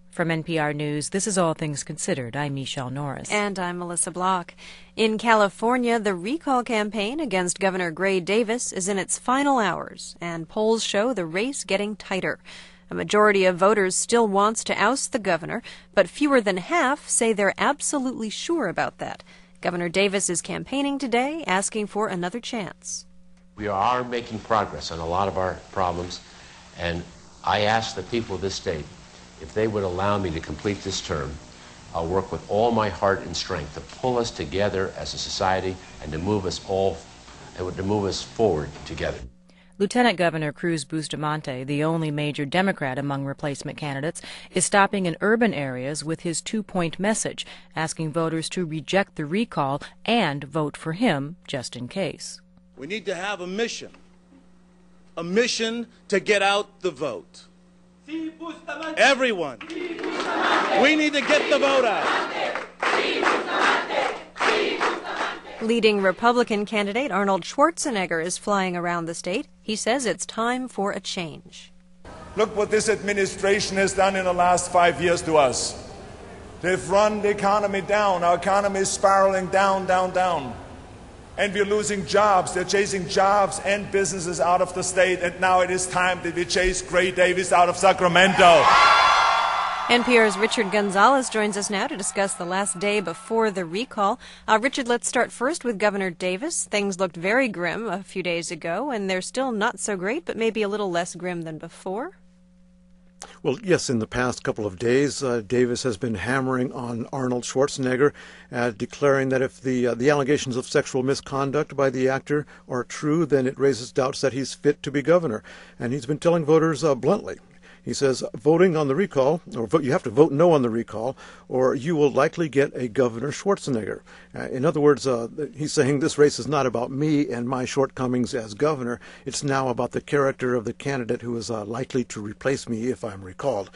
From NPR News, this is All Things Considered. I'm Michelle Norris. And I'm Melissa Block. In California, the recall campaign against Governor Gray Davis is in its final hours, and polls show the race getting tighter. A majority of voters still wants to oust the governor, but fewer than half say they're absolutely sure about that. Governor Davis is campaigning today, asking for another chance. We are making progress on a lot of our problems, and I ask the people of this state, if they would allow me to complete this term, I'll work with all my heart and strength to pull us together as a society and to move us forward together. Lieutenant Governor Cruz Bustamante, the only major Democrat among replacement candidates, is stopping in urban areas with his two-point message, asking voters to reject the recall and vote for him just in case. We need to have a mission to get out the vote. Everyone. We need to get the vote out. Leading Republican candidate Arnold Schwarzenegger is flying around the state. He says it's time for a change. Look what this administration has done in the last 5 years to us. They've run the economy down. Our economy is spiraling down, down, down. And we're losing jobs. They're chasing jobs and businesses out of the state. And now it is time that we chase Gray Davis out of Sacramento. NPR's Richard Gonzalez joins us now to discuss the last day before the recall. Richard, let's start first with Governor Davis. Things looked very grim a few days ago, and they're still not so great, but maybe a little less grim than before. Well, yes, in the past couple of days, Davis has been hammering on Arnold Schwarzenegger, declaring that if the allegations of sexual misconduct by the actor are true, then it raises doubts that he's fit to be governor. And he's been telling voters bluntly. He says voting on the recall, or you have to vote no on the recall, or you will likely get a Governor Schwarzenegger. In other words, he's saying this race is not about me and my shortcomings as governor. It's now about the character of the candidate who is likely to replace me if I'm recalled.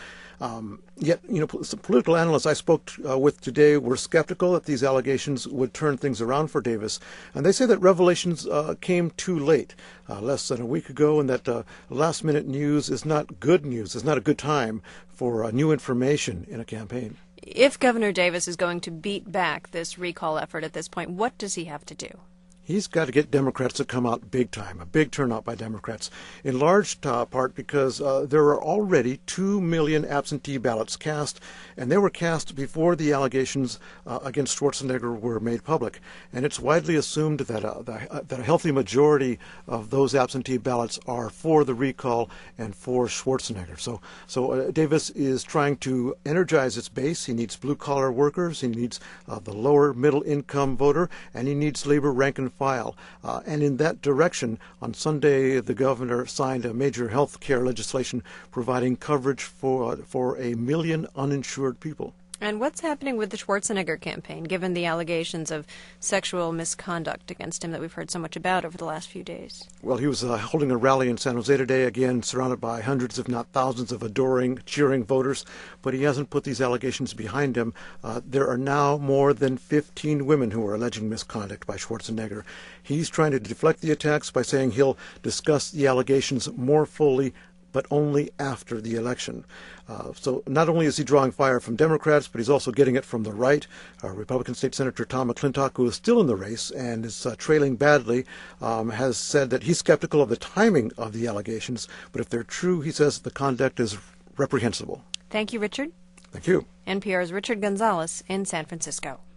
Yet, some political analysts I spoke with today were skeptical that these allegations would turn things around for Davis. And they say that revelations came too late, less than a week ago, and that last-minute news is not good news. It's not a good time for new information in a campaign. If Governor Davis is going to beat back this recall effort at this point, what does he have to do? He's got to get Democrats to come out big time, a big turnout by Democrats, in large part because there are already 2 million absentee ballots cast, and they were cast before the allegations against Schwarzenegger were made public. And it's widely assumed that a healthy majority of those absentee ballots are for the recall and for Schwarzenegger. So Davis is trying to energize its base. He needs blue-collar workers, he needs the lower middle-income voter, and he needs labor rank and file. And in that direction, on Sunday, the governor signed a major health care legislation providing coverage for 1 million uninsured people. And what's happening with the Schwarzenegger campaign, given the allegations of sexual misconduct against him that we've heard so much about over the last few days? Well, he was holding a rally in San Jose today, again, surrounded by hundreds, if not thousands, of adoring, cheering voters. But he hasn't put these allegations behind him. There are now more than 15 women who are alleging misconduct by Schwarzenegger. He's trying to deflect the attacks by saying he'll discuss the allegations more fully, but only after the election. So not only is he drawing fire from Democrats, but he's also getting it from the right. Republican State Senator Tom McClintock, who is still in the race and is trailing badly, has said that he's skeptical of the timing of the allegations, but if they're true, he says the conduct is reprehensible. Thank you, Richard. Thank you. NPR's Richard Gonzalez in San Francisco.